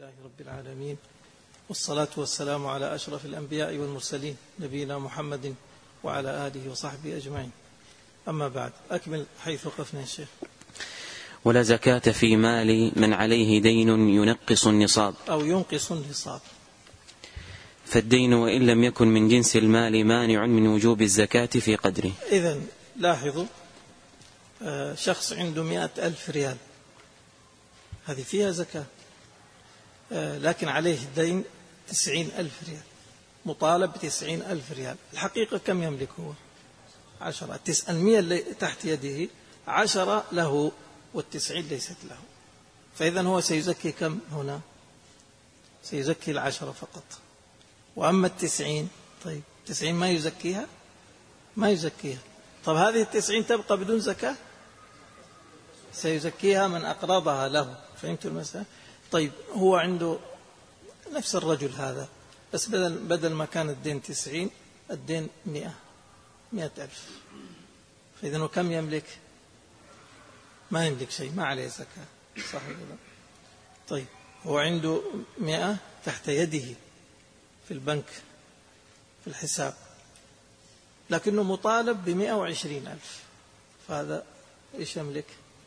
لله رب العالمين، والصلاة والسلام على أشرف الأنبياء والمرسلين نبينا محمد وعلى آله وصحبه أجمعين. أما بعد، أكمل حيث وقفنا يا شيخ. ولا زكاة في مال من عليه دين ينقص النصاب أو ينقص النصاب. فالدين وإن لم يكن من جنس المال مانع من وجوب الزكاة في قدره. إذن لاحظوا، شخص عنده 100,000 ريال، هذه فيها زكاة، لكن عليه دين 90,000 ريال، مطالب ب90,000 ريال. الحقيقة كم يملك هو؟ 10. 100 اللي تحت يده 10 له وال90 ليست له، فإذا هو سيزكي كم هنا؟ سيزكي 10 فقط. وأما 90، طيب 90 ما يزكيها؟ ما يزكيها. طب هذه 90 تبقى بدون زكاة؟ سيزكيها من أقرضها له. فهمتوا المسألة؟ طيب هو عنده نفس الرجل هذا، بس بدل ما كان الدين 90 الدين 100,000. فإذا هو كم يملك؟ ما يملك شيء، ما عليه زكاة، صح ولا لا؟ طيب هو عنده 100 تحت يده في البنك في الحساب، لكنه مطالب ب120,000، فهذا إيش يملك؟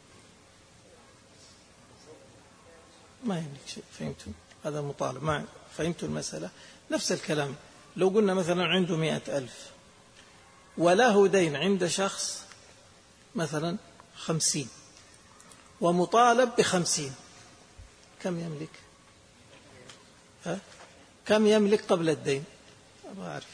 ما يملك شيء. فهمتوا؟ هذا مطالب. ما فهمتوا المسألة؟ نفس الكلام لو قلنا مثلا عنده 100,000 وله دين عند شخص مثلا 50 ومطالب ب50، كم يملك؟ كم يملك قبل الدين؟ أبغى أعرف.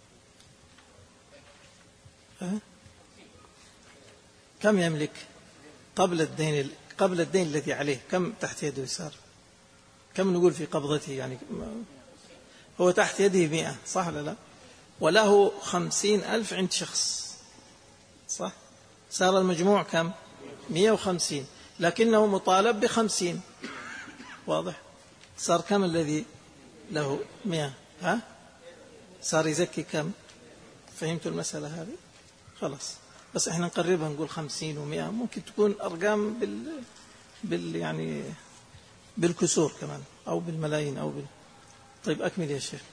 كم يملك قبل الدين؟ قبل الدين الذي عليه كم تحت يده يسار؟ كم نقول في قبضته؟ يعني هو تحت يده 100، صح ولا لا؟ وله 50,000 عند شخص، صح؟ صار المجموع كم؟ 150، لكنه مطالب ب50. واضح؟ صار كم الذي له 100؟ صار يزكي كم؟ فهمتوا المسألة هذه؟ خلاص، بس احنا نقربها نقول 50 و100، ممكن تكون أرقام يعني بالكسور كمان، أو بالملايين طيب أكمل يا شيخ.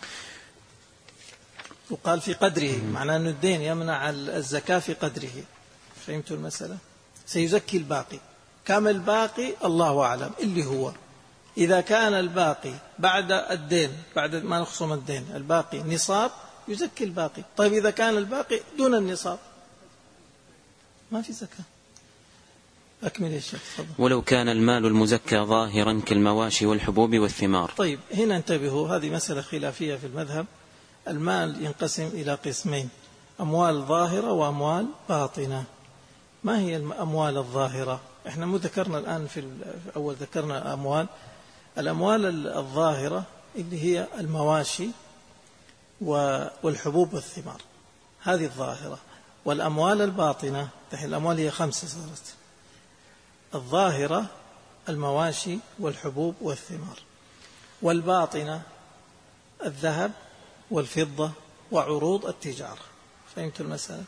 وقال في قدره، معناه أن الدين يمنع الزكاة في قدره. فهمتوا المسألة؟ سيزكي الباقي. كم الباقي؟ الله أعلم، اللي هو إذا كان الباقي بعد الدين، بعد ما نخصم الدين، الباقي نصاب يزكي الباقي. طيب إذا كان الباقي دون النصاب ما في زكاة. أكمل يا شيخ. ولو كان المال المزكى ظاهرا كالمواشي والحبوب والثمار. طيب هنا انتبهوا، هذه مسألة خلافية في المذهب. المال ينقسم إلى قسمين: أموال ظاهرة وأموال باطنة. ما هي الأموال الظاهرة؟ احنا مو ذكرنا الآن في أول ذكرنا الأموال الظاهرة اللي هي المواشي والحبوب والثمار، هذه الظاهرة. والأموال الباطنة، الأموال هي 5 صارت: الظاهرة المواشي والحبوب والثمار، والباطنة الذهب والفضة وعروض التجارة. فهمت المسألة؟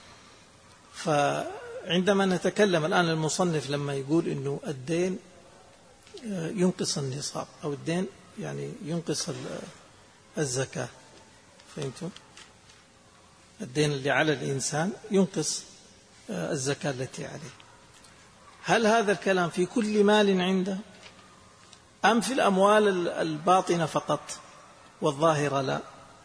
فعندما نتكلم الآن، المصنف لما يقول إنه الدين ينقص النصاب، أو الدين يعني ينقص الزكاة، فهمتم؟ الدين اللي على الإنسان ينقص الزكاة التي عليه. هل هذا الكلام في كل مال عنده، أم في الأموال الباطنة فقط والظاهرة لا؟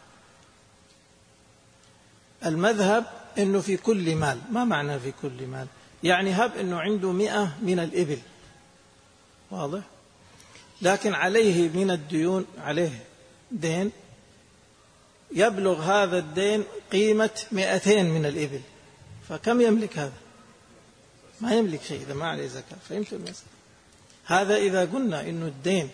المذهب إنه في كل مال. ما معنى في كل مال؟ يعني هب إنه عنده 100 من الإبل، واضح؟ لكن عليه من الديون، عليه دين يبلغ هذا الدين قيمة 200 من الإبل، فكم يملك هذا؟ ما يملك شيء إذا ما عليه زكاة. فهمتوا المسألة؟ هذا إذا قلنا إنه الدين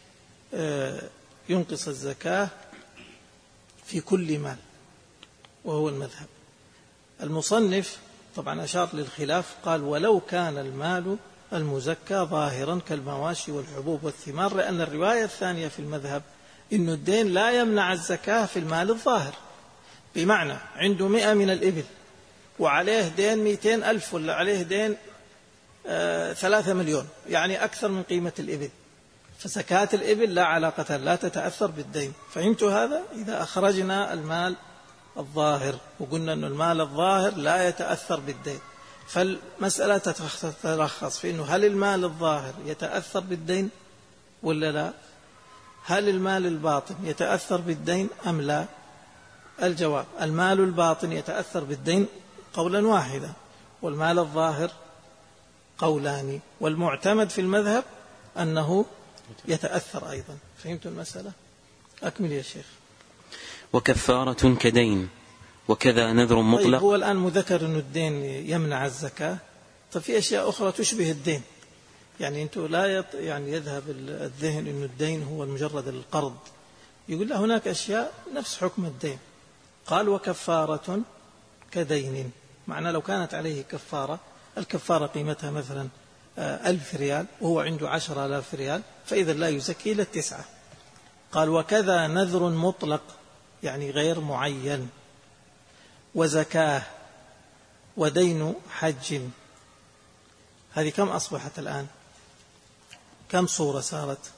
ينقص الزكاة في كل مال، وهو المذهب. المصنف طبعا أشار للخلاف، قال: ولو كان المال المزكى ظاهرا كالمواشي والحبوب والثمار، لأن الرواية الثانية في المذهب إن الدين لا يمنع الزكاة في المال الظاهر. بمعنى عنده 100 من الإبل وعليه دين 200,000، ولا عليه دين 3 مليون، يعني أكثر من قيمة الإبل، فزكاة الإبل لا علاقة، لا تتأثر بالدين. فهمت هذا؟ إذا أخرجنا المال الظاهر وقلنا أن المال الظاهر لا يتأثر بالدين، فالمسألة تتلخص في أنه هل المال الظاهر يتأثر بالدين ولا لا؟ هل المال الباطن يتأثر بالدين أم لا؟ الجواب: المال الباطن يتأثر بالدين قولا واحدا، والمال الظاهر قولان، والمعتمد في المذهب أنه يتأثر أيضا. فهمت المسألة؟ أكمل يا شيخ. وكفارة كدين وكذا نذر مطلق. طيب هو الآن مذكر أن الدين يمنع الزكاة. طيب في أشياء أخرى تشبه الدين، يعني أنتم لا يعني يذهب الذهن أن الدين هو مجرد القرض، يقول له هناك أشياء نفس حكم الدين. قال وكفارة كدين، معنى لو كانت عليه كفارة، الكفارة قيمتها مثلا 1000 ريال وهو عنده 10,000 ريال، فإذا لا يزكي إلا 9. قال وكذا نذر مطلق، يعني غير معين، وزكاة، ودين حج. هذه كم أصبحت الآن؟ كم صورة صارت؟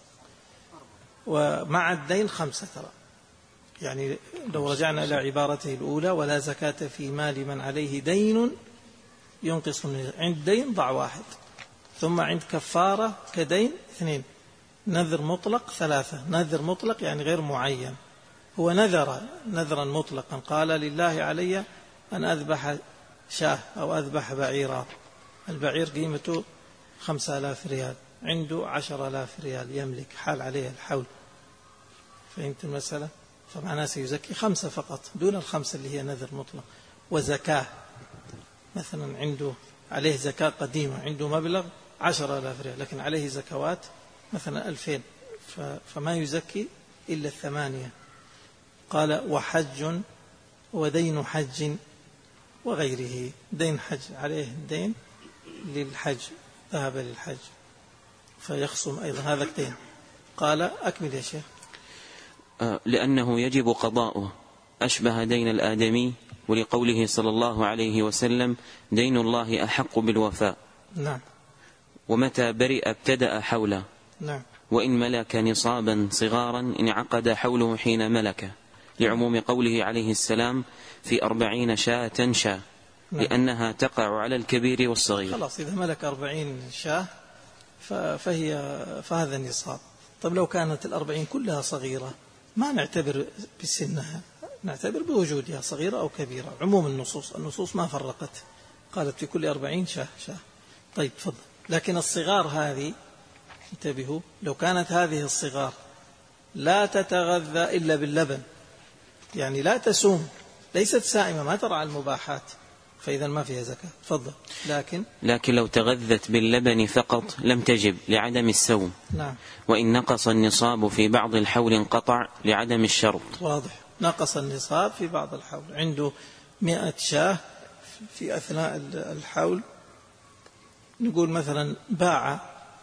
ومع الدين 5 ترى. يعني لو رجعنا إلى عبارته الأولى: ولا زكاة في مال من عليه دين ينقص من عند دين ضع 1، ثم عند كفارة كدين 2، نذر مطلق 3. نذر مطلق يعني غير معين، هو نذرا مطلقا، قال لله علي أن أذبح شاه أو أذبح بعيرا، البعير قيمته 5,000 ريال، عنده 10,000 ريال يملك، حال عليه الحول. فهمت المسألة؟ فمعناه سيزكي 5 فقط دون ال5 اللي هي نذر مطلق. وزكاة مثلا عنده عليه زكاة قديمة، عنده مبلغ 10,000 ريال لكن عليه زكوات مثلا 2000، فما يزكي إلا 8. قال وحج ودين حج وغيره، دين حج عليه دين للحج، ذهب للحج فيخصم أيضا هذا الدين. قال أكمل يا شيخ. لأنه يجب قضاؤه، أشبه دين الآدمي، ولقوله صلى الله عليه وسلم: دين الله أحق بالوفاء. نعم. ومتى برئ ابتدأ حوله. نعم. وإن ملك نصابا صغارا انعقد حوله حين ملكه، لعموم قوله عليه السلام: في 40 شاة شاة، لأنها تقع على الكبير والصغير. خلاص إذا ملك 40 شاة فهذا النصاب. طب لو كانت 40 كلها صغيرة ما نعتبر بسنها، نعتبر بوجودها صغيرة أو كبيرة. عموم النصوص ما فرقت، قالت في كل 40 شاة. طيب تفضل. لكن الصغار هذه انتبهوا، لو كانت هذه الصغار لا تتغذى إلا باللبن، يعني لا تسوم، ليست سائمة، ما ترعى المباحات، فإذا ما فيها زكاة. تفضل. لكن لو تغذت باللبن فقط لم تجب لعدم السوم. نعم. وإن نقص النصاب في بعض الحول انقطع لعدم الشرط. واضح. نقص النصاب في بعض الحول، عنده 100 شاة في أثناء الحول، نقول مثلا باع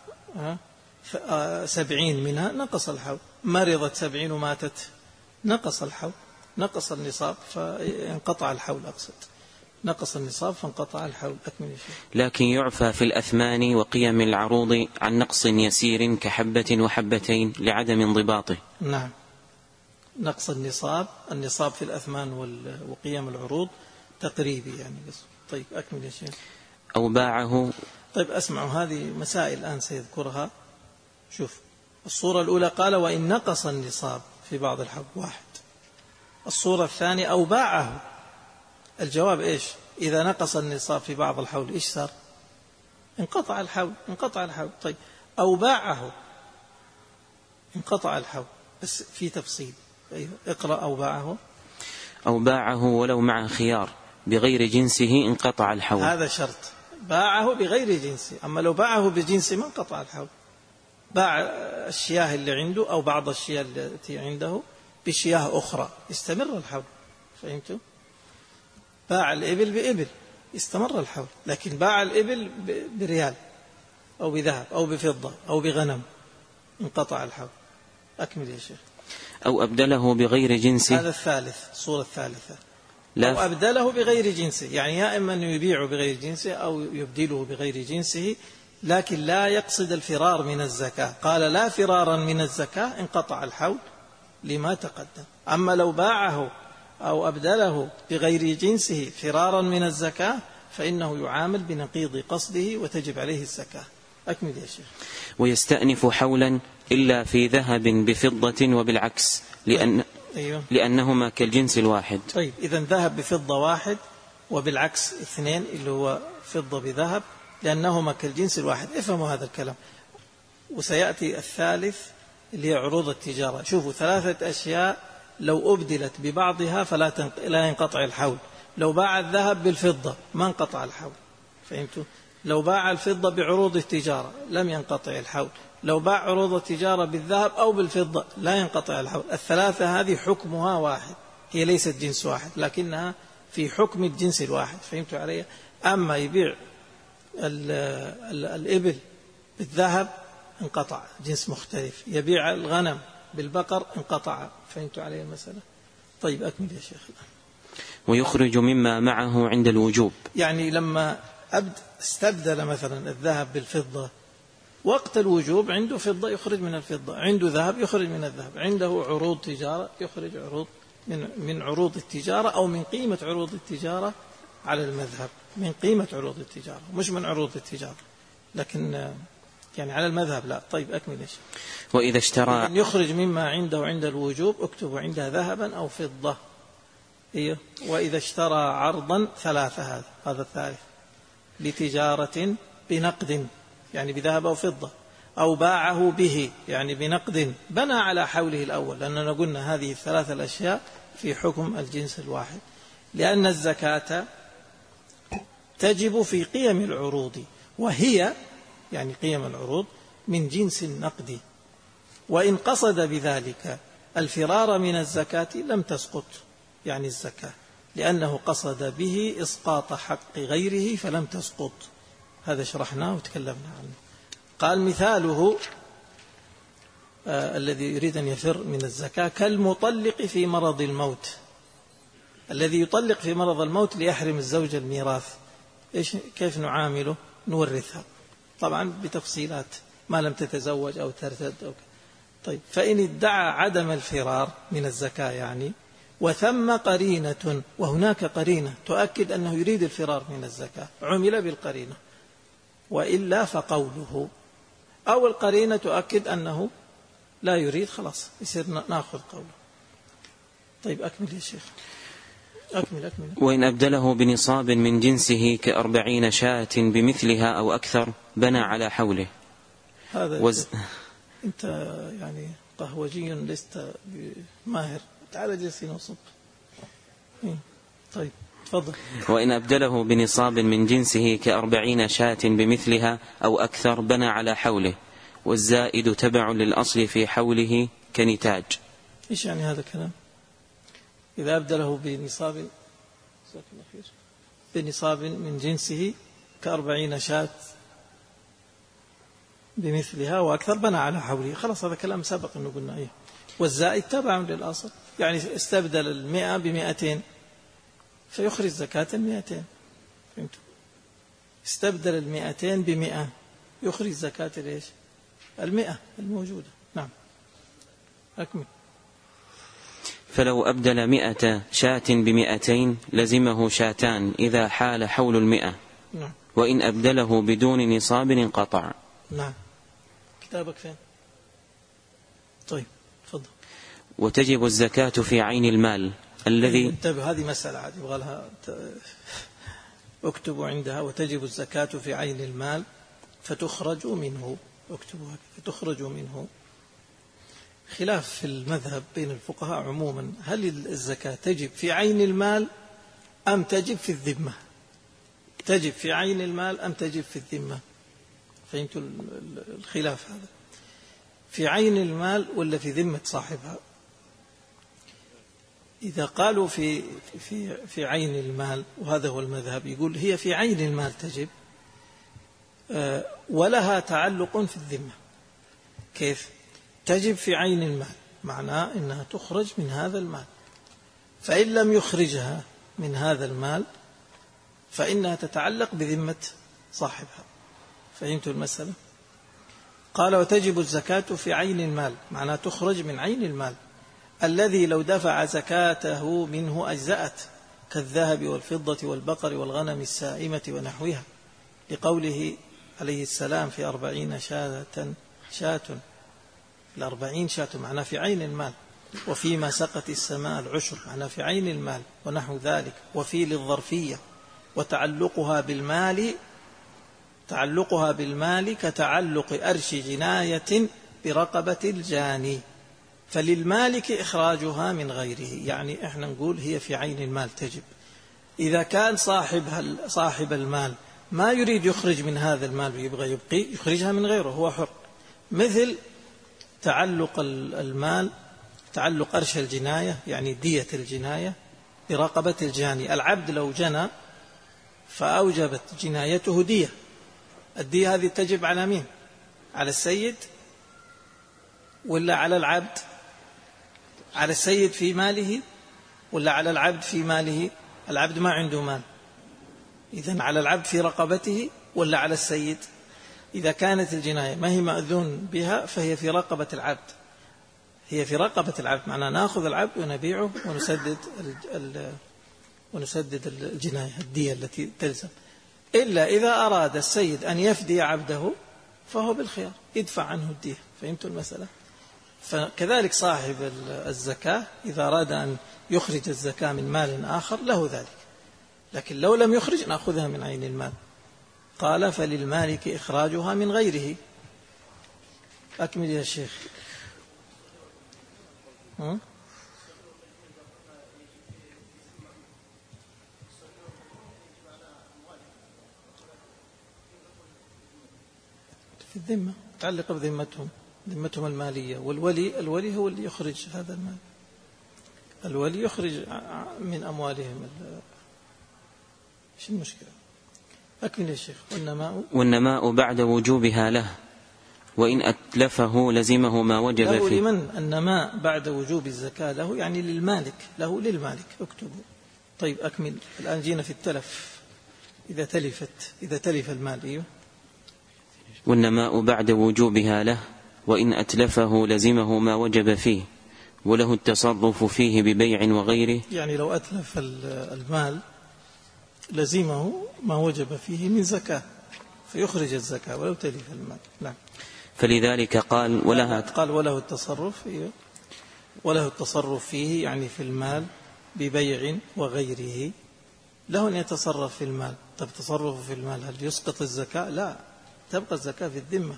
70 منها، نقص الحول. مرضت 70 وماتت، نقص الحول، نقص النصاب فانقطع الحول. أقصد نقص النصاب فانقطع الحول. أكمل شيء. لكن يعفى في الأثمان وقيم العروض عن نقص يسير كحبة وحبتين لعدم انضباطه. نعم. نقص النصاب في الأثمان وقيم العروض تقريبي يعني بس. طيب أكمل يا شيخ. أو باعه. طيب أسمعوا، هذه مسائل الآن سيذكرها. شوف الصورة الأولى قال وإن نقص النصاب في بعض الحول 1. الصورة الثانية أو باعه. الجواب إيش؟ إذا نقص النصاب في بعض الحول إيش صار؟ انقطع الحول. طيب أو باعه انقطع الحول، بس في تفصيل. أيوه اقرأ. أو باعه ولو مع خيار بغير جنسه انقطع الحول. هذا شرط، باعه بغير جنسه. أما لو باعه بجنسه ما انقطع الحول. باع الشياه اللي عنده أو بعض الشياه التي عنده بشياه أخرى، استمر الحول. فهمتوا؟ باع الإبل بإبل استمر الحول، لكن باع الإبل بريال أو بذهب أو بفضة أو بغنم انقطع الحول. أكمل يا شيخ. أو أبدله بغير جنسه. هذا الثالث، الصورة الثالثة. أو أبدله بغير جنسه، يعني يا إما أنه يبيعه بغير جنسه أو يبدله بغير جنسه. لكن لا يقصد الفرار من الزكاة. قال لا فرارا من الزكاة انقطع الحول لما تقدم. أما لو باعه أو أبدله بغير جنسه فرارا من الزكاة فإنه يعامل بنقيض قصده وتجب عليه الزكاة. أكمل يا شيخ. ويستأنف حولا إلا في ذهب بفضة وبالعكس لأنهما كالجنس الواحد. طيب إذن ذهب بفضة واحد وبالعكس اثنين اللي هو فضة بذهب لأنهما كالجنس الواحد. افهموا هذا الكلام. وسيأتي الثالث اللي هي عروض التجارة. شوفوا 3 أشياء لو أبدلت ببعضها لا ينقطع الحول. لو باع الذهب بالفضة ما انقطع الحول. فهمتوا؟ لو باع الفضة بعروض التجارة لم ينقطع الحول. لو باع عروض التجارة بالذهب أو بالفضة لا ينقطع الحول. الثلاثة هذه حكمها واحد، هي ليست جنس واحد لكنها في حكم الجنس الواحد. فهمتوا علي؟ أما يبيع الإبل بالذهب انقطع جنس مختلف، يبيع الغنم بالبقر انقطع. فهمتوا علي المسألة؟ طيب أكمل يا شيخ. ويخرج مما معه عند الوجوب. يعني لما استبدل مثلا الذهب بالفضة وقت الوجوب عنده فضة يخرج من الفضة، عنده ذهب يخرج من الذهب، عنده عروض تجارة يخرج عروض من عروض التجارة أو من قيمة عروض التجارة على المذهب، من قيمة عروض التجارة مش من عروض التجارة، لكن يعني على المذهب لا. طيب أكمل إيش. وإذا اشترى يخرج مما عنده عند الوجوب اكتبوا عندها ذهبا أو فضة. إيه. وإذا اشترى عرضا 3 هذا الثالث لتجارة بنقد يعني بذهب أو فضة، أو باعه به يعني بنقد، بنى على حوله الأول لأننا قلنا هذه 3 الأشياء في حكم الجنس الواحد، لأن الزكاة تجب في قيم العروض وهي يعني قيم العروض من جنس النقد، وإن قصد بذلك الفرار من الزكاة لم تسقط يعني الزكاة، لأنه قصد به إسقاط حق غيره فلم تسقط. هذا شرحناه وتكلمنا عنه. قال مثاله الذي يريد أن يفر من الزكاة كالمطلق في مرض الموت. الذي يطلق في مرض الموت ليحرم الزوج الميراث كيف نعامله؟ نورثها طبعا بتفصيلات ما لم تتزوج أو ترتد أو طيب. فإن ادعى عدم الفرار من الزكاة يعني وثم قرينة، وهناك قرينة تؤكد أنه يريد الفرار من الزكاة، عمل بالقرينة، وإلا فقوله، أو القرينة تؤكد أنه لا يريد خلاص يصير نأخذ قوله. طيب أكمل يا شيخ. أكمل. وإن أبدله بنصاب من جنسه ك40 شاة بمثلها أو أكثر بنى على حوله. هذا أنت يعني قهوجي لست ماهر، تعال جلسين وصب. طيب تفضل. وإن أبدله بنصاب من جنسه ك40 شاة بمثلها أو أكثر بنى على حوله، والزائد تبع للأصل في حوله كنتاج. إيش يعني هذا الكلام؟ إذا أبدله بنصاب من جنسه ك40 شاة بمثلها وأكثر بنى على حوله، خلاص هذا كلام سبق أنه قلنا إيه. والزائد تبع للأصل، يعني استبدل 100 ب200 فيخرج زكاة 200. فهمتوا؟ استبدل 200 ب100 يخرج زكاة ليش 100 الموجودة. نعم أكمل. فلو أبدل 100 شاة ب200 لزمه شاتان إذا حال حول 100. نعم. وإن أبدله بدون نصاب انقطع. نعم. كتابك فين؟ طيب تفضل. وتجب الزكاة في عين المال الذي انتبه، هذه مسألة عاد يبغى لها اكتبوا عندها. وتجب الزكاة في عين المال فتخرج منه، اكتبوا فتخرج منه. خلاف في المذهب بين الفقهاء عموما، هل الزكاة تجب في عين المال أم تجب في الذمة؟ تجب في عين المال أم تجب في الذمة؟ فهمتوا الخلاف هذا؟ في عين المال ولا في ذمة صاحبها؟ إذا قالوا في عين المال، وهذا هو المذهب، يقول هي في عين المال تجب ولها تعلق في الذمة. كيف؟ تجب في عين المال معناه إنها تخرج من هذا المال، فإن لم يخرجها من هذا المال فإنها تتعلق بذمة صاحبها. فهمت المسألة؟ قال وتجب الزكاة في عين المال، معناه تخرج من عين المال الذي لو دفع زكاته منه أجزأت، كالذهب والفضة والبقر والغنم السائمة ونحوها، لقوله عليه السلام في 40 شاة، 40 شاة معناه في عين المال، وفيما سقت السماء العشر معناه في عين المال ونحو ذلك، وفي للظرفية، وتعلقها بالمال كتعلق أرش جناية برقبة الجاني، فللمالك إخراجها من غيره. يعني إحنا نقول هي في عين المال تجب. إذا كان صاحب المال ما يريد يخرج من هذا المال ويبغى يبقي، يخرجها من غيره، هو حر. مثل تعلق المال، تعلق أرش الجناية يعني دية الجناية برقبة الجاني. العبد لو جنى فأوجبت جنايته دية، الدية هذه تجب على مين؟ على السيد ولا على العبد؟ على السيد في ماله ولا على العبد في ماله؟ العبد ما عنده مال، إذن على العبد في رقبته ولا على السيد؟ إذا كانت الجناية ما هي مأذون بها فهي في رقبة العبد، هي في رقبة العبد، معناه نأخذ العبد ونبيعه ونسدد الجناية الدية التي تلزم. إلا إذا أراد السيد أن يفدي عبده فهو بالخيار، يدفع عنه الدية. فهمت المسألة؟ فكذلك صاحب الزكاة إذا أراد أن يخرج الزكاة من مال آخر له ذلك، لكن لو لم يخرج نأخذها من عين المال. قال فللمالك إخراجها من غيره. أكمل يا شيخ. في الذمة، تعلق بذمتهم، ذمتهم المالية، الولي هو اللي يخرج هذا المال، الولي يخرج من أموالهم. ايش المشكلة؟ أكمل يا شيخ. والنماء بعد وجوبها له، وإن أتلفه لزمه ما وجب له فيه. لمن النماء بعد وجوب الزكاة له؟ يعني للمالك، له للمالك. اكتبوا. طيب أكمل. الآن جينا في التلف، إذا تلف المال. أيوه. والنماء بعد وجوبها له، وإن أتلفه لزمه ما وجب فيه، وله التصرف فيه ببيع وغيره. يعني لو أتلف المال لزمه ما وجب فيه من زكاة، فيخرج الزكاة ولو تلف المال. نعم. فلذلك قال وله التصرف. وله التصرف فيه يعني في المال ببيع وغيره، له أن يتصرف في المال. طب تصرفه في المال هل يسقط الزكاة؟ لا، تبقى الزكاة في الذمة.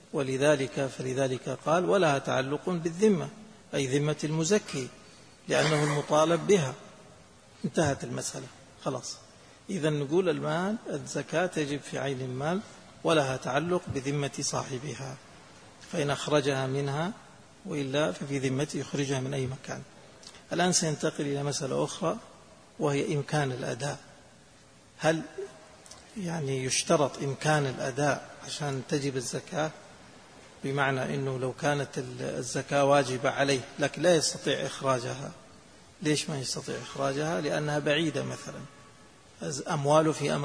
فلذلك قال ولها تعلق بالذمة، أي ذمة المزكي، لأنه المطالب بها. انتهت المسألة خلاص. إذا نقول المال الزكاة تجب في عين المال ولها تعلق بذمة صاحبها، فإن أخرجها منها، وإلا ففي ذمته يخرجها من أي مكان. الآن سينتقل إلى مسألة أخرى وهي إمكان الأداء. هل يعني يشترط إمكان الأداء عشان تجب الزكاة؟ بمعنى أنه لو كانت الزكاة واجبة عليه لكن لا يستطيع إخراجها. ليش ما يستطيع إخراجها؟ لأنها بعيدة، مثلا أمواله في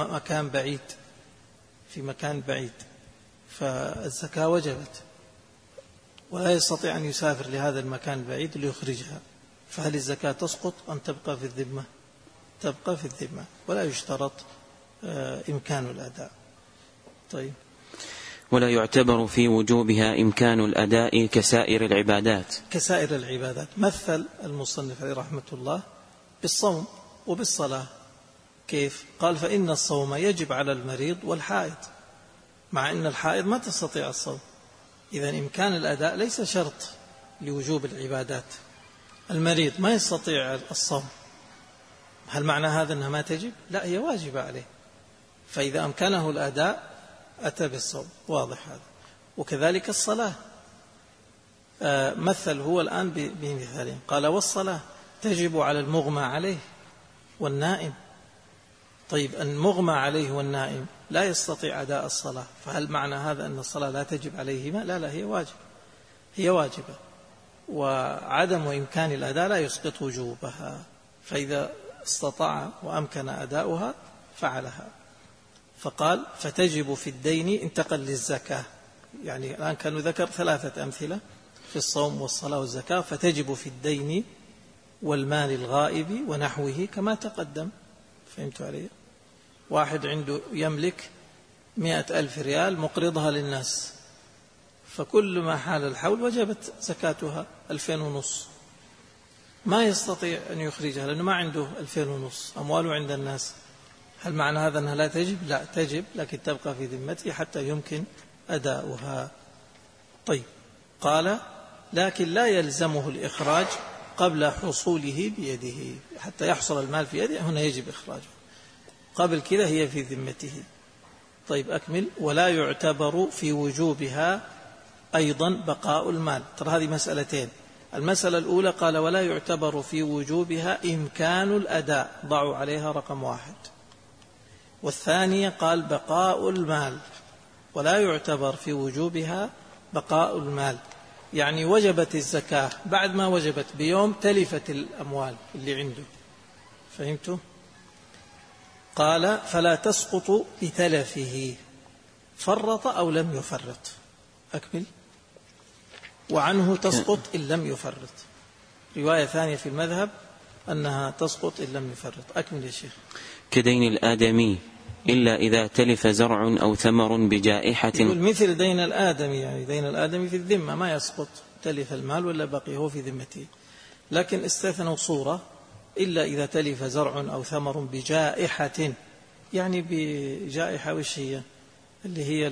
مكان بعيد، فالزكاة وجبت ولا يستطيع أن يسافر لهذا المكان البعيد ليخرجها، فهل الزكاة تسقط أم تبقى في الذمة؟ تبقى في الذمة، ولا يشترط إمكان الأداء. طيب. ولا يعتبر في وجوبها إمكان الأداء كسائر العبادات. مثل المصنف عليه رحمة الله بالصوم وبالصلاة. كيف؟ قال فإن الصوم يجب على المريض والحائض، مع أن الحائض ما تستطيع الصوم. إذن إمكان الأداء ليس شرط لوجوب العبادات. المريض ما يستطيع الصوم، هل معنى هذا أنها ما تجب؟ لا، هي واجبة عليه. فإذا أمكنه الأداء أتى بالصوم. واضح هذا. وكذلك الصلاة. مثل هو الآن بمثالين. قال والصلاة تجب على المغمى عليه والنائم. طيب المغمى عليه والنائم لا يستطيع أداء الصلاة، فهل معنى هذا أن الصلاة لا تجب عليهما؟ لا، هي واجبة. وعدم إمكان الأداء لا يسقط وجوبها، فإذا استطاع وأمكن أداؤها فعلها. فقال فتجب في الدين، انتقل للزكاة. يعني الآن كانوا ذكر 3 أمثلة في الصوم والصلاة والزكاة. فتجب في الدين والمال الغائب ونحوه كما تقدم. فهمت علي؟ واحد عنده يملك 100,000 ريال مقرضها للناس، فكل ما حال الحول وجبت زكاتها 2,500. ما يستطيع أن يخرجها لأنه ما عنده 2,500، أمواله عند الناس. هل معنى هذا أنها لا تجب؟ لا تجب، لكن تبقى في ذمته حتى يمكن أداؤها. طيب، قال لكن لا يلزمه الإخراج قبل حصوله بيده. حتى يحصل المال في يده هنا يجب إخراجه، قبل كذا هي في ذمته. طيب أكمل. ولا يعتبر في وجوبها أيضا بقاء المال. ترى هذه مسألتين. المسألة الأولى قال ولا يعتبر في وجوبها إمكان الأداء، ضعوا عليها رقم 1. والثانية قال بقاء المال. ولا يعتبر في وجوبها بقاء المال، يعني وجبت الزكاة، بعد ما وجبت بيوم تلفت الأموال اللي عنده. فهمتوا؟ قال فلا تسقط بتلفه، فرط أو لم يفرط. أكمل. وعنه تسقط إن لم يفرط. رواية ثانية في المذهب أنها تسقط إن لم يفرط. أكمل يا شيخ. كدين الآدمي إلا إذا تلف زرع أو ثمر بجائحة. يقول مثل دين الآدمي، يعني دين الآدمي في الذمة ما يسقط، تلف المال ولا بقي هو في ذمته. لكن استثنوا صورة إلا إذا تلف زرع أو ثمر بجائحة. يعني بجائحة وش هي؟ اللي هي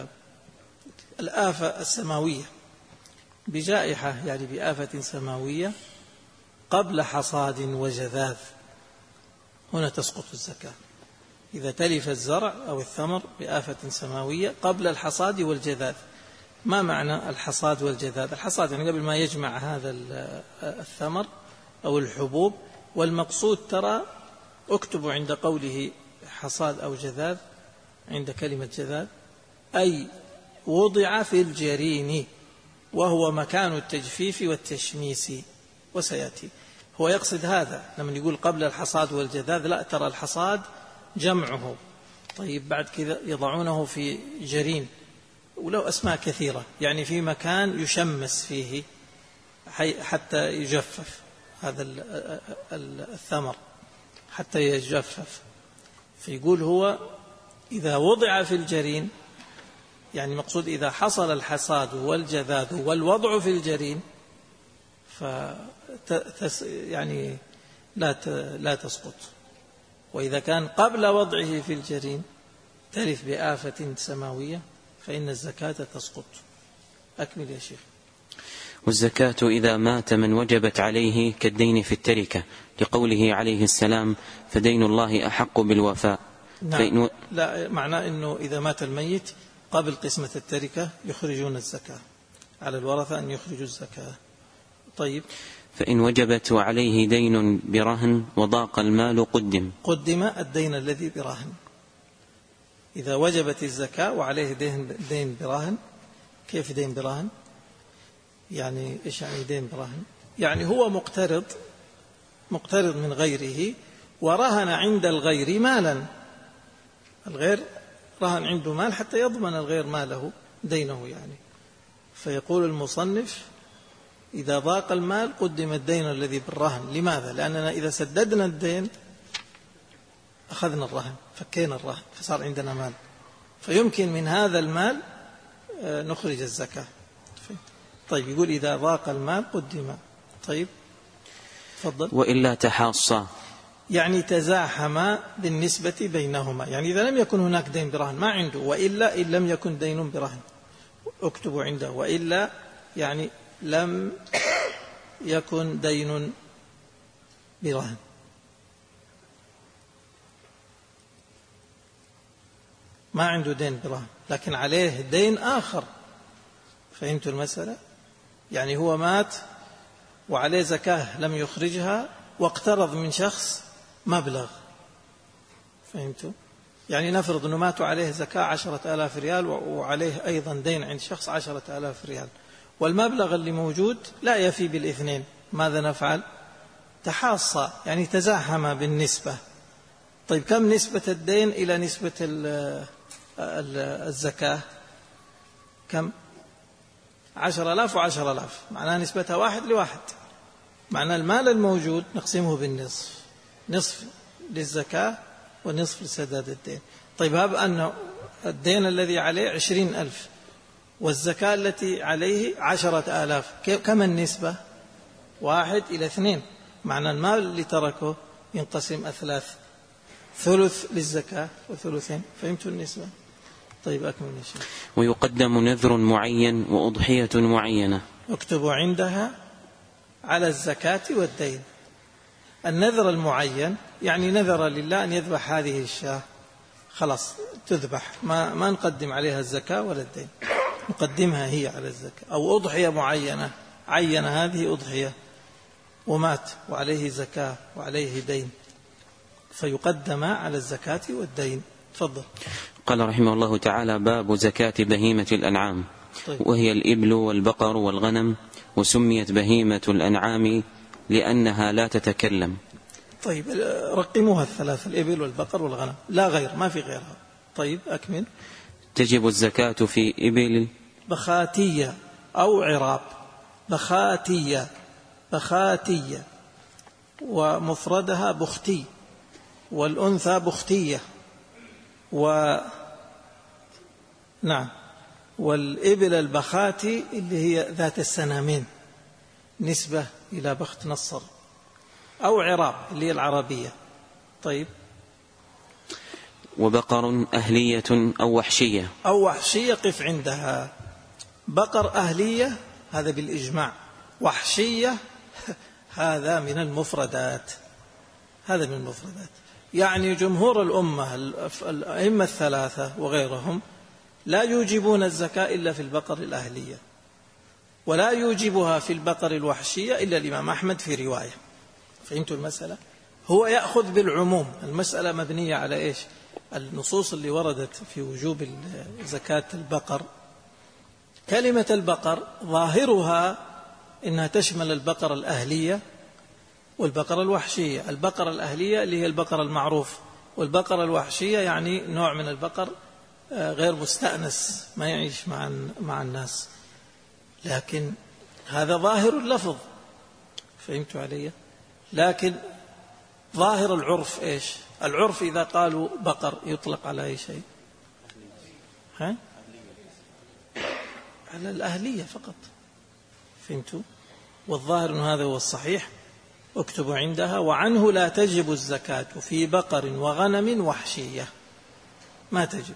الآفة السماوية. بجائحة يعني بآفة سماوية قبل حصاد وجذاذ، هنا تسقط الزكاة. إذا تلف الزرع أو الثمر بآفة سماوية قبل الحصاد والجذاذ. ما معنى الحصاد والجذاذ؟ الحصاد يعني قبل ما يجمع هذا الثمر أو الحبوب. والمقصود ترى اكتبوا عند قوله حصاد أو جذاذ، عند كلمة جذاذ، أي وضع في الجرين، وهو مكان التجفيف والتشميس، وسيأتي. هو يقصد هذا لما يقول قبل الحصاد والجذاذ، لا، ترى الحصاد جمعه. طيب بعد كذا يضعونه في جرين، ولو أسماء كثيرة، يعني في مكان يشمس فيه حتى يجفف هذا الثمر حتى يجفف. فيقول هو إذا وضع في الجرين، يعني مقصود إذا حصل الحصاد والجذاذ والوضع في الجرين يعني لا تسقط. وإذا كان قبل وضعه في الجرين تلف بآفة سماوية فإن الزكاة تسقط. أكمل يا شيخ. والزكاة إذا مات من وجبت عليه كالدين في التركة، لقوله عليه السلام فدين الله أحق بالوفاء. نعم. لا، معناه أنه إذا مات الميت قبل قسمة التركة يخرجون الزكاة، على الورثة أن يخرجوا الزكاة. طيب. فإن وجبت وعليه دين برهن وضاق المال قدم الدين الذي برهن. إذا وجبت الزكاة وعليه دين برهن. كيف دين برهن؟ يعني إيش يعني دين برهن؟ يعني هو مقترض من غيره ورهن عند الغير مالا. الغير رهن عنده مال حتى يضمن الغير ماله دينه يعني. فيقول المصنف إذا ضاق المال قدم الدين الذي بالرهن. لماذا؟ لأننا إذا سددنا الدين أخذنا الرهن، فكينا الرهن، فصار عندنا مال، فيمكن من هذا المال نخرج الزكاة. طيب، يقول إذا ضاق المال قدم. طيب تفضل. وإلا تحاصا، يعني تزاحم بالنسبة بينهما. يعني إذا لم يكن هناك دين برهن ما عنده، وإلا إن لم يكن دين برهن اكتبوا عنده، وإلا يعني لم يكن دين برهن. ما عنده دين برهن لكن عليه دين آخر. فهمتوا المسألة؟ يعني هو مات وعليه زكاة لم يخرجها واقترض من شخص مبلغ. فهمتوا؟ يعني نفرض أنه مات وعليه زكاة 10,000 ريال وعليه أيضا دين عند شخص 10,000 ريال، والمبلغ اللي موجود لا يفي بالاثنين. ماذا نفعل؟ تحاصى، يعني تزاحم بالنسبة. طيب كم نسبة الدين إلى نسبة الزكاة؟ كم؟ 10,000 و10,000، معناها نسبتها 1:1. معنى المال الموجود نقسمه بالنصف، نصف للزكاة ونصف لسداد الدين. طيب هب أن الدين الذي عليه 20,000 والزكاة التي عليه 10,000، كم النسبة؟ 1:2. معنى المال اللي تركه ينقسم أثلاث، ثلث للزكاة وثلثين. فهمتوا النسبة؟ طيب أكمل يا شيخ. ويقدم نذر معين وأضحية معينة. اكتبوا عندها على الزكاة والدين. النذر المعين يعني نذر لله أن يذبح هذه الشاة، خلاص تذبح، ما نقدم عليها الزكاة ولا الدين، نقدمها هي على الزكاة. أو أضحية معينة، عين هذه أضحية ومات وعليه زكاة وعليه دين، فيقدم على الزكاة والدين. تفضل. قال رحمه الله تعالى: باب زكاة بهيمة الأنعام. طيب. وهي الإبل والبقر والغنم، وسميت بهيمة الأنعام لأنها لا تتكلم. طيب رقموها الثلاث: الإبل والبقر والغنم، لا غير، ما في غيرها. طيب أكمل. تجب الزكاة في إبل بخاتية أو عراب. بخاتية ومفردها بختي، والأنثى بختية، نعم، والإبل البخاتي اللي هي ذات السنامين، نسبة إلى بخت نصر، أو عراب اللي هي العربية. طيب. وبقر أهلية أو وحشية. أو وحشية قف عندها. بقر أهلية هذا بالإجماع، وحشية هذا من المفردات، يعني جمهور الأمة الأئمة الثلاثة وغيرهم لا يوجبون الزكاة إلا في البقر الأهلية، ولا يوجبها في البقر الوحشية إلا الإمام أحمد في رواية. فهمتوا المسألة؟ هو يأخذ بالعموم. المسألة مبنية على إيش؟ النصوص اللي وردت في وجوب زكاة البقر. كلمة البقر ظاهرها إنها تشمل البقر الأهلية والبقرة الوحشية. البقرة الأهلية اللي هي البقرة المعروف، والبقرة الوحشية يعني نوع من البقر غير مستأنس، ما يعيش مع الناس. لكن هذا ظاهر اللفظ، فهمتوا علي؟ لكن ظاهر العرف إيش؟ العرف إذا قالوا بقر يطلق على أي شيء؟ على الأهلية فقط. فهمتوا؟ والظاهر أن هذا هو الصحيح. اكتبوا عندها: وعنه لا تجب الزكاة في بقر وغنم وحشية، ما تجب.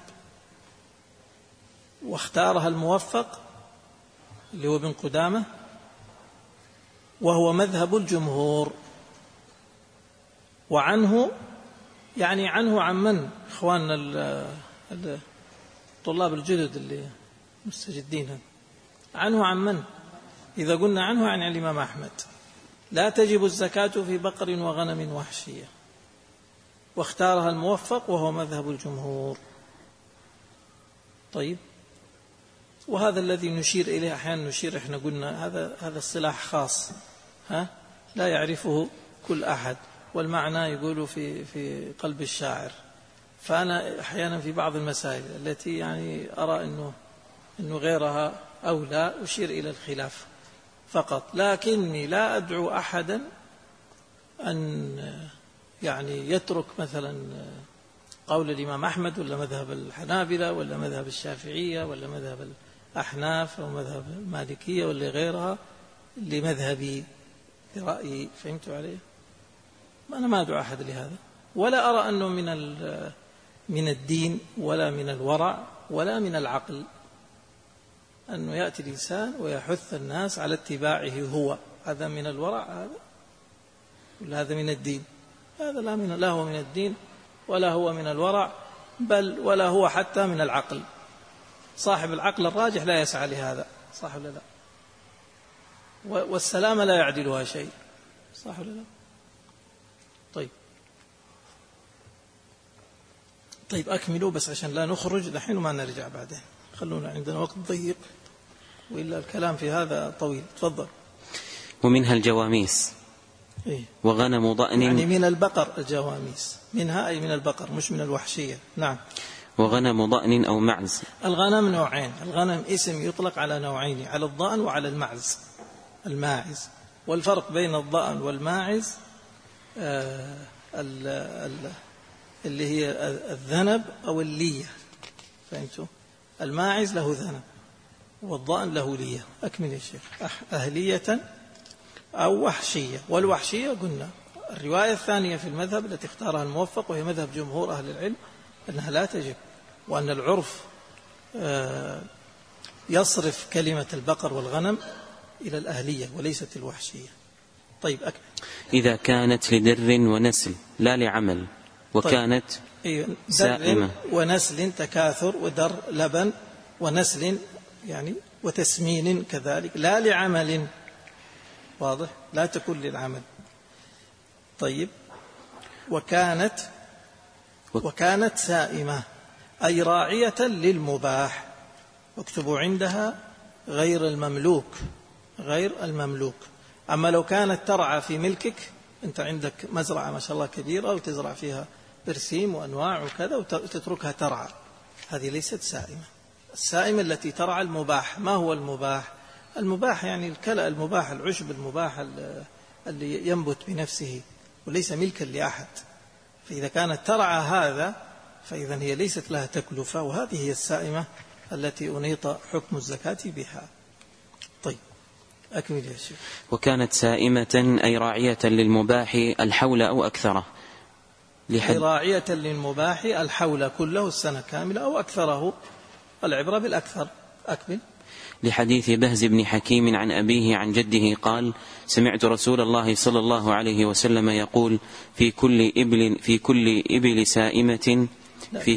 واختارها الموفق اللي هو ابن قدامة، وهو مذهب الجمهور. وعنه يعني عنه عن من؟ إخواننا الطلاب الجدد اللي مستجدين، عنه عن من؟ إذا قلنا عنه يعني الإمام أحمد. لا تجب الزكاة في بقر وغنم وحشية، واختارها الموفق وهو مذهب الجمهور. طيب. وهذا الذي نشير إليه أحيانا، إحنا قلنا هذا الصلاح خاص، لا يعرفه كل أحد، والمعنى يقول في قلب الشاعر. فأنا أحيانا في بعض المسائل التي يعني أرى أنه غيرها أولى أشير إلى الخلاف فقط، لكني لا أدعو أحدا أن يعني يترك مثلا قول الإمام أحمد ولا مذهب الحنابلة ولا مذهب الشافعية ولا مذهب الأحناف أو مذهب المالكية ولا غيرها لمذهبي برأيي. فهمتوا عليه؟ أنا ما أدعو أحد لهذا، ولا أرى أنه من الدين ولا من الورع ولا من العقل أنه يأتي الإنسان ويحث الناس على اتباعه هو. هذا من الورع هذا، ولا هذا من الدين؟ هذا لا هو من الدين ولا هو من الورع، بل ولا هو حتى من العقل. صاحب العقل الراجح لا يسعى لهذا، صح ولا لا؟ والسلامة لا يعدلها شيء، صح ولا لا؟ طيب أكملوا بس عشان لا نخرج دحين وما نرجع بعدين، خلونا عندنا وقت ضيق وإلا الكلام في هذا طويل. تفضل. ومنها الجواميس. وغنم ضأن يعني من البقر الجواميس، منها أي من البقر مش من الوحشية. نعم. وغنم ضأن أو معز. الغنم نوعين، الغنم اسم يطلق على نوعين، على الضأن وعلى المعز. الماعز، والفرق بين الضأن والماعز اللي هي الذنب أو اللية، فهمتوا؟ الماعز له ذنب والضأن له لية. أكمل يا شيخ. أهلية أو وحشية. والوحشية قلنا الرواية الثانية في المذهب التي اختارها الموفق، وهي مذهب جمهور أهل العلم، أنها لا تجب، وأن العرف يصرف كلمة البقر والغنم إلى الأهلية وليست الوحشية. طيب أكمل. إذا كانت لدر ونسل لا لعمل، وكانت سائمة. ونسل تكاثر، ودر لبن، ونسل يعني وتسمين كذلك، لا لعمل. واضح؟ لا تكون للعمل. طيب. وكانت سائمة أي راعية للمباح، واكتبوا عندها غير المملوك. أما لو كانت ترعى في ملكك، أنت عندك مزرعة ما شاء الله كبيرة وتزرع فيها برسيم وأنواع وكذا وتتركها ترعى، هذه ليست سائمة. السائمة التي ترعى المباح. ما هو المباح؟ المباح يعني الكلأ المباح، العشب المباح اللي ينبت بنفسه وليس ملكا لأحد. فإذا كانت ترعى هذا فإذا هي ليست لها تكلفة، وهذه هي السائمة التي أنيط حكم الزكاة بها. طيب أكمل يا شيخ. وكانت سائمة أي راعية للمباح الحول أو أكثره. راعية للمباح الحول كله، السنة كاملة أو أكثره، العبرة بالأكثر. أكمل. لحديث بهز بن حكيم عن أبيه عن جده قال: سمعت رسول الله صلى الله عليه وسلم يقول: في كل إبل سائمة. في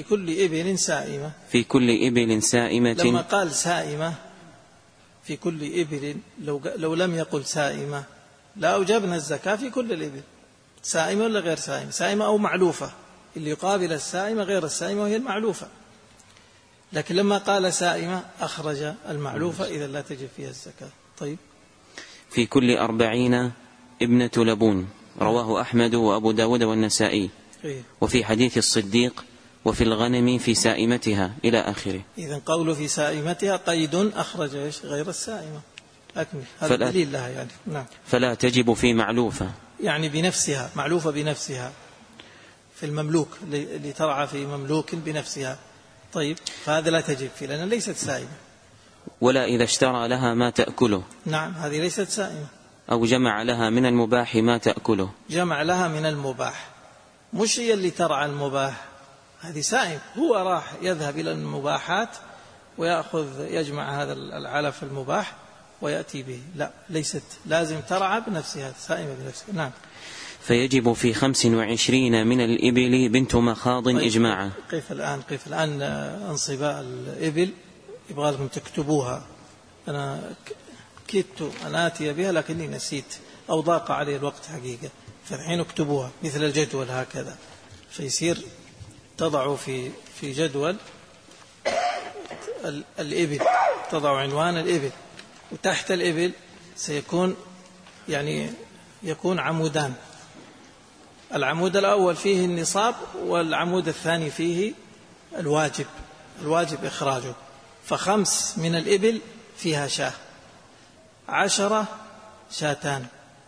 كل إبل سائمة. لما قال سائمة في كل إبل، لو لم يقل سائمة لا أوجبنا الزكاة في كل الإبل. سائمة ولا غير سائمة؟ سائمة أو معلوفة، اللي يقابل السائمة غير السائمة وهي المعلوفة. لكن لما قال سائمة أخرج المعلوفة، إذا لا تجب فيها الزكاة. طيب. في كل 40 ابنة لبون. رواه أحمد وأبو داود والنسائي. وفي حديث الصديق: وفي الغنم في سائمتها إلى آخره. إذن قوله في سائمتها قيد أخرج غير السائمة. أكمل. هذا دليل لها يعني. نعم. فلا تجب في معلوفة، يعني بنفسها، معلوفة بنفسها، في المملوك اللي ترعى في مملوك بنفسها. طيب، فهذا لا تجب فيه لأنها ليست سائمة. ولا إذا اشترى لها ما تأكله. نعم، هذه ليست سائمة. أو جمع لها من المباح ما تأكله. جمع لها من المباح، مش هي اللي ترعى المباح، هذه سائم. هو راح يذهب إلى المباحات ويأخذ يجمع هذا العلف المباح ويأتي به. لا، ليست، لازم ترعى بنفسها، سائمة بنفسها. نعم. فيجب في 25 من الإبل بنت مخاض. طيب، إجماعا. قف الآن انصباء الإبل يبغى لكم تكتبوها. أنا كدت أن آتي بها لكني نسيت أو ضاق علي الوقت حقيقة، فالحين اكتبوها مثل الجدول هكذا، فيصير تضع في جدول الإبل، تضع عنوان الإبل، وتحت الإبل سيكون يكون عمودان. العمود الأول فيه النصاب، والعمود الثاني فيه الواجب إخراجه. ف5 من الإبل فيها شاة، 10 شاتان،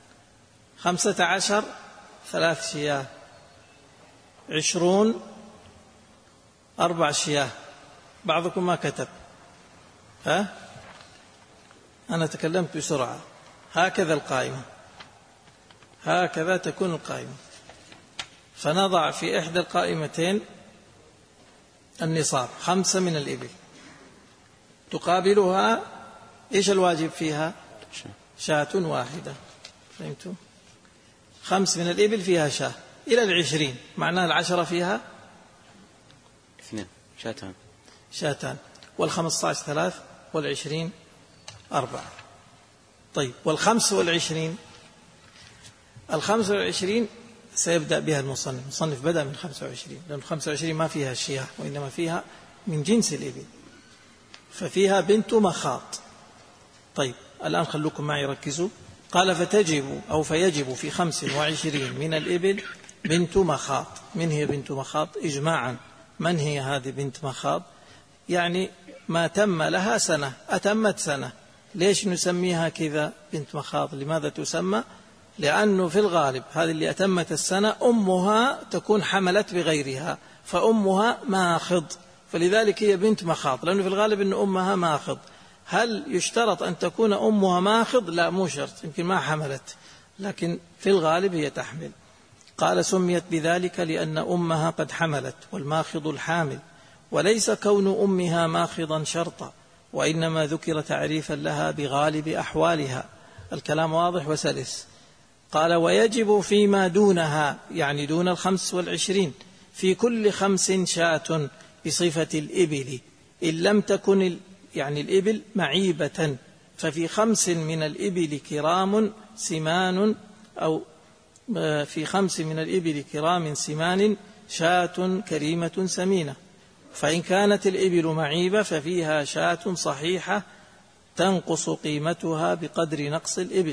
15 3 شياه، 20 4 شياه. بعضكم ما كتب، أنا تكلمت بسرعة. هكذا القائمة، هكذا تكون القائمة. فنضع في إحدى القائمتين النصاب، 5 من الإبل، تقابلها إيش الواجب فيها؟ شاة واحدة. فهمتم؟ 5 من الإبل فيها شاة إلى 20، معناها 10 فيها 2 شاتان، 15 3، 20 4. طيب، 25 سيبدأ بها المصنف بدأ من 25، لأن 25 ما فيها الشياه، وإنما فيها من جنس الإبل، ففيها بنت مخاض. طيب، الآن خلوكم معي ركزوا. قال فيجب في 25 من الإبل بنت مخاض. من هي بنت مخاض إجماعا؟ من هي هذه بنت مخاض؟ يعني ما تم لها سنة، أتمت سنة. ليش نسميها كذا بنت مخاض؟ لماذا تسمى؟ لأنه في الغالب هذه اللي أتمت السنة أمها تكون حملت بغيرها، فأمها ماخض، فلذلك هي بنت مخاض، لأنه في الغالب أن أمها ماخض. هل يشترط أن تكون أمها ماخض؟ لا، مو شرط، يمكن ما حملت، لكن في الغالب هي تحمل. قال سميت بذلك لأن أمها قد حملت، والماخض الحامل، وليس كون أمها ماخضا شرطا، وإنما ذكر تعريفا لها بغالب أحوالها. الكلام واضح وسلس. قال ويجب فيما دونها، يعني دون 25، في كل 5 شاة بصفة الإبل، إن لم تكن يعني الإبل معيبة، ففي 5 من الإبل كرام سمان، أو في 5 من الإبل كرام سمان شاة كريمة سمينة. فإن كانت الإبل معيبة ففيها شاة صحيحة تنقص قيمتها بقدر نقص الإبل،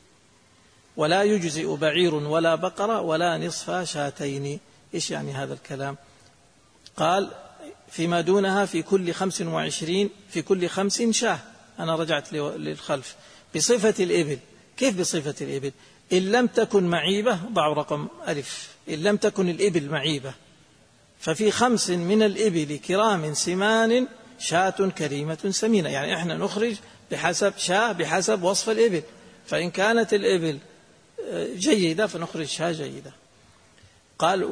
ولا يجزئ بعير ولا بقرة ولا نصف شاتين. إيش يعني هذا الكلام؟ قال فيما دونها في كل 25، في كل 5 شاه. أنا رجعت للخلف. بصفة الإبل. كيف بصفة الإبل؟ إن لم تكن معيبة، ضعوا رقم ألف، إن لم تكن الإبل معيبة ففي 5 من الإبل كرام سمان شاة كريمة سمينة. يعني إحنا نخرج بحسب شاة بحسب وصف الإبل، فإن كانت الإبل جيدة فنخرج شاة جيدة. قال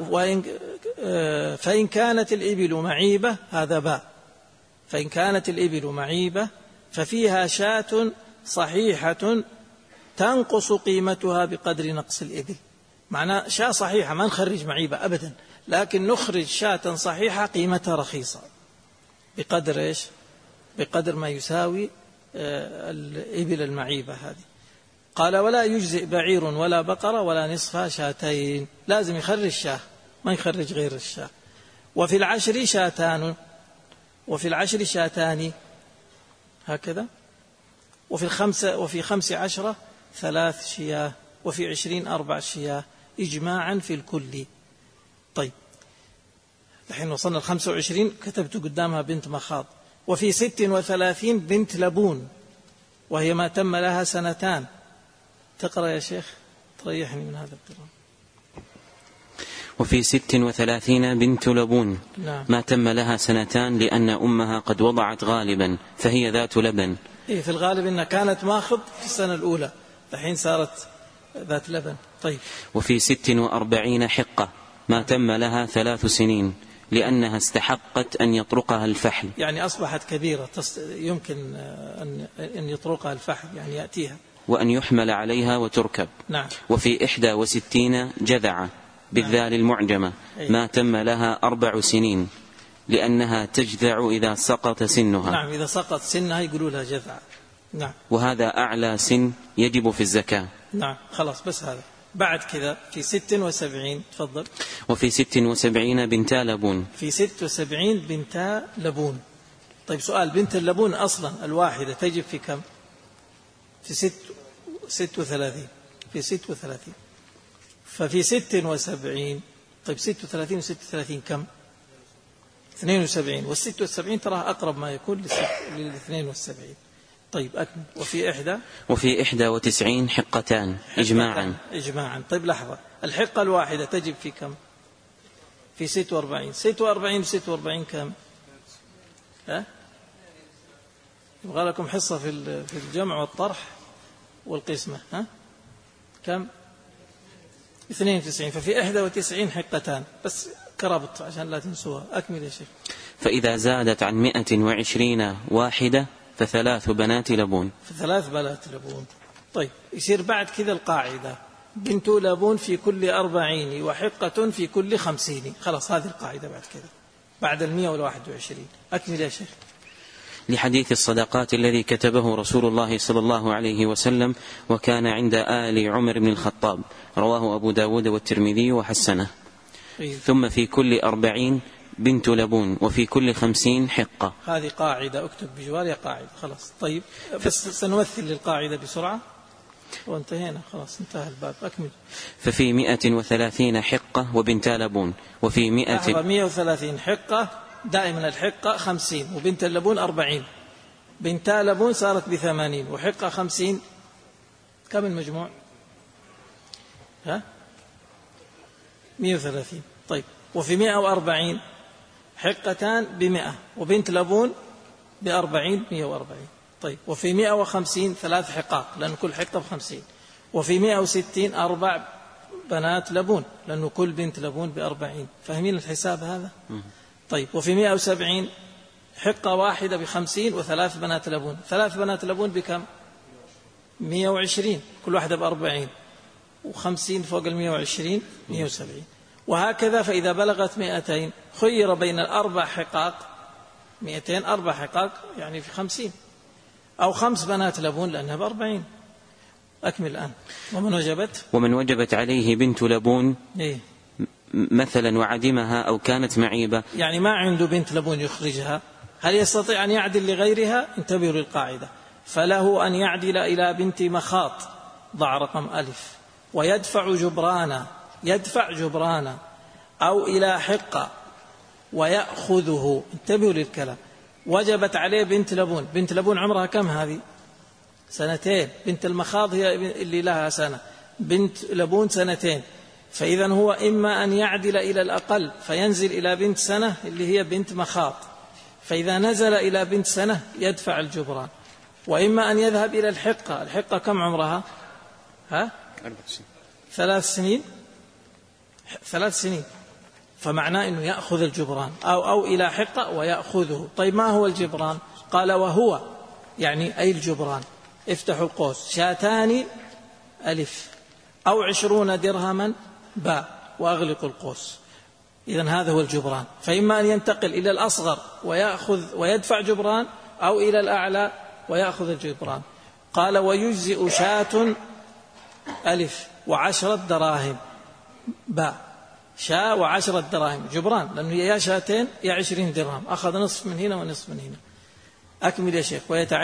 فإن كانت الإبل معيبة، هذا باء، فإن كانت الإبل معيبة ففيها شاة صحيحة تنقص قيمتها بقدر نقص الإبل. معنى شاة صحيحة، ما نخرج معيبة أبدا، لكن نخرج شاة صحيحة قيمتها رخيصة بقدر إيش؟ بقدر ما يساوي الإبل المعيبة هذه. قال ولا يجزئ بعير ولا بقرة ولا نصف شاتين، لازم يخرج شاه، ما يخرج غير الشاه. وفي 10 شاتان، وفي 10 شاتان هكذا. وفي 15 3 شياه، وفي 20 4 شياه، إجماعا في الكل. طيب الحين وصلنا 25، كتبت قدامها بنت مخاض. وفي 36 بنت لبون، وهي ما تم لها 2 سنين. تقرأ يا شيخ، تريحني من هذا القراءة. وفي 36 بنت لبون، نعم. ما تم لها 2 سنين، لأن أمها قد وضعت غالبا فهي ذات لبن. في الغالب إنها كانت ماخض في السنة الأولى، الحين صارت ذات لبن. طيب. وفي 46 حقة، ما تم لها 3 سنين، لأنها استحقت أن يطرقها الفحل، يعني أصبحت كبيرة يمكن أن يطرقها الفحل، يعني يأتيها، وأن يحمل عليها وتركب. نعم. وفي 61 جذعة بالذال المعجمة، ما تم لها 4 سنين، لأنها تجذع إذا سقط سنها. نعم، إذا سقط سنها يقولوا لها جذعة. نعم. وهذا أعلى سن يجب في الزكاة. نعم، خلاص بس هذا. بعد كذا في 76، تفضل. وفي 76 بنتا لبون، في 76 بنتا لبون. طيب سؤال، بنت اللبون أصلا الواحدة تجب في كم؟ في 36. في 36. ففي 76. طيب 36 و36 كم؟ 72. وال76 تراه أقرب ما يكون لل72. طيب أكمل. وفي 91 حقتان إجماعا. طيب لحظة، الحقة الواحدة تجب في كم؟ في 46. 46 كم؟ يبغى لكم حصة في الجمع والطرح والقسمة. كم؟ 92. ففي 91 حقتان، بس كربط عشان لا تنسوها. أكمل يا شيخ. فإذا زادت عن 120 واحدة ف3 بنات لبون. ف3 بنات لبون. طيب يصير بعد كذا القاعدة بنت لبون في كل 40 وحقة في كل 50. خلاص هذه القاعدة بعد كذا، بعد 121. أكمل يا شيخ. لحديث الصدقات الذي كتبه رسول الله صلى الله عليه وسلم، وكان عند آل عمر بن الخطاب، رواه أبو داود والترمذي وحسنه. ثم في كل 40 بنت لبون، وفي كل 50 حقة. هذه قاعدة، اكتب بجوارها قاعدة. خلاص. طيب بس سنمثل للقاعدة بسرعة. وانتهينا خلاص، انتهى الباب، أكمل. ففي 130 حقة وبنت لبون. وفي 130 حقة، دائما الحقة 50 وبنت اللبون 40. بنت لبون صارت ب80 وحقة 50. كم المجموع؟ 130. طيب، وفي 140 حقتان ب100 وبنت لبون ب40، 140. طيب، وفي 150 3 حقاق لأن كل حقة ب50. وفي 160 4 بنات لبون لأنه كل بنت لبون ب40. فاهمين الحساب هذا؟ طيب، وفي 170 حقة واحدة ب50 و3 بنات لبون. 3 بنات لبون بكم؟ 120، كل واحدة ب40، و50 فوق 120 170. وهكذا. فإذا بلغت 200 خير بين الأربع حقاق، 200 4 حقاق يعني في 50، أو 5 بنات لبون لأنها ب40. أكمل الآن. ومن وجبت عليه بنت لبون مثلا وعدمها أو كانت معيبة، يعني ما عنده بنت لبون يخرجها، هل يستطيع أن يعدل لغيرها؟ انتبهوا للقاعدة. فله أن يعدل إلى بنت مخاط، ضع رقم ألف، ويدفع جبرانا، أو إلى حقة ويأخذه. انتبهوا للكلام. وجبت عليه بنت لبون. بنت لبون عمرها كم هذه؟ 2. بنت المخاض هي اللي لها 1 سنة، بنت لبون 2. فإذا هو إما أن يعدل إلى الأقل فينزل إلى بنت 1 سنة اللي هي بنت مخاض، فإذا نزل إلى بنت 1 سنة يدفع الجبران. وإما أن يذهب إلى الحقة كم عمرها؟ 3 سنين. فمعناه أنه يأخذ الجبران، أو إلى حقة ويأخذه. طيب، ما هو الجبران؟ قال وهو، يعني أي الجبران، افتحوا القوس، 2 ألف، أو 20 درهما باء، وأغلقوا القوس. إذن هذا هو الجبران. فإما أن ينتقل إلى الأصغر ويدفع جبران، أو إلى الأعلى ويأخذ الجبران. قال ويجزئ 2 ألف و10 دراهم باء، 10 دراهم جبران، لأنه يا 2 يا 20 درهم، أخذ نصف من هنا ونصف من هنا. أكمل يا شيخ.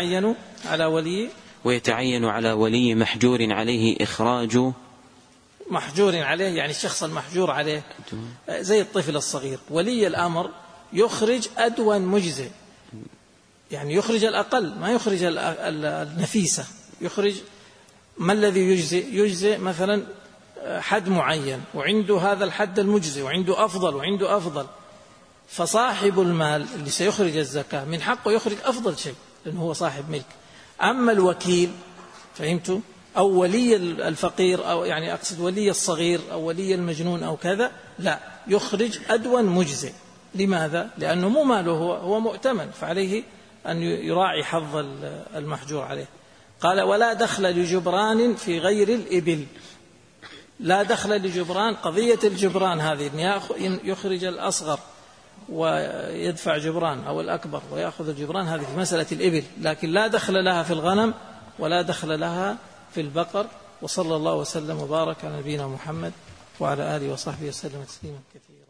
ويتعين على ولي محجور عليه إخراج. محجور عليه يعني الشخص المحجور عليه، زي الطفل الصغير. ولي الأمر يخرج أدوى مجزئ، يعني يخرج الأقل، ما يخرج النفيسة. يخرج ما الذي يجزئ مثلا حد معين، وعنده هذا الحد المجزئ، وعنده أفضل. فصاحب المال اللي سيخرج الزكاة من حقه يخرج أفضل شيء لأنه هو صاحب ملك. أما الوكيل، فهمتوا، أو ولي الفقير، أو يعني أقصد ولي الصغير أو ولي المجنون أو كذا، لا، يخرج أدوى مجزئ. لماذا؟ لأنه مو ماله، هو مؤتمن، فعليه أن يراعي حظ المحجور عليه. قال ولا دخل لجبران في غير الإبل. لا دخل لجبران، قضية الجبران هذه يخرج الأصغر ويدفع جبران، أو الأكبر ويأخذ الجبران، هذه في مسألة الإبل، لكن لا دخل لها في الغنم ولا دخل لها في البقر. وصلى الله وسلم وبارك على نبينا محمد وعلى آله وصحبه وسلم تسليما كثيرا.